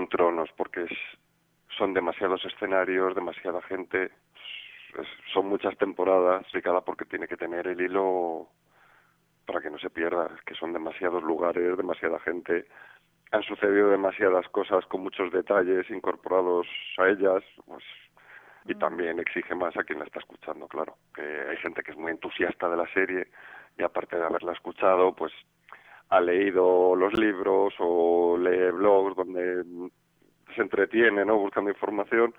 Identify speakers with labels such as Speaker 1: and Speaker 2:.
Speaker 1: Juego de Tronos, porque son demasiados escenarios, demasiada gente, son muchas temporadas, explicada porque tiene que tener el hilo para que no se pierda, es que son demasiados lugares, demasiada gente, han sucedido demasiadas cosas con muchos detalles incorporados a ellas, pues, y también exige más a quien la está escuchando, claro, que hay gente que es muy entusiasta de la serie y aparte de haberla escuchado, pues ha leído los libros o lee blogs donde se entretiene, ¿no?, buscando información,